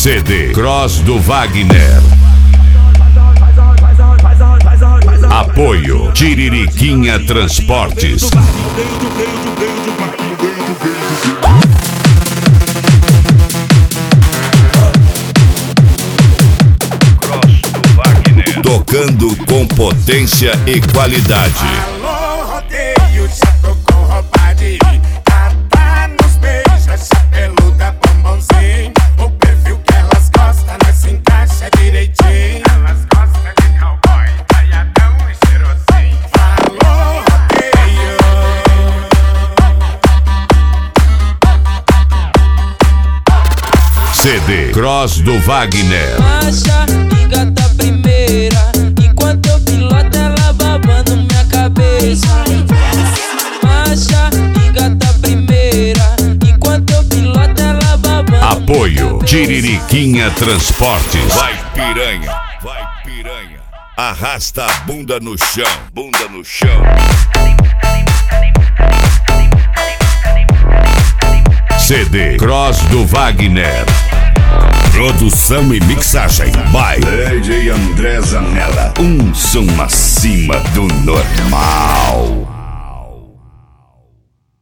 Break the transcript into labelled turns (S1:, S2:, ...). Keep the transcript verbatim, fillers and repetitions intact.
S1: C D Cross do Wagner. Apoio Tiririquinha Transportes. Tocando com potência e qualidade.
S2: Alô, rodeio, já tocou roupa de ir. Tá nos beijos, chapeluda, bombonzinho. O perfil que elas gostam, nós se encaixa direitinho. Elas gostam de cowboy, taiadão e cheirosinho. Alô, rodeio.
S1: C D Cross do Wagner.
S3: Marcha e gata primeira, enquanto eu piloto ela babando minha cabeça. Marcha e gata primeira, enquanto eu piloto ela babando.
S1: Apoio Tiririquinha Transportes. Vai piranha, vai piranha. Arrasta a bunda no chão, bunda no chão. C D Cross do Wagner. Produção e mixagem by D J André Zanella. Um som acima do normal.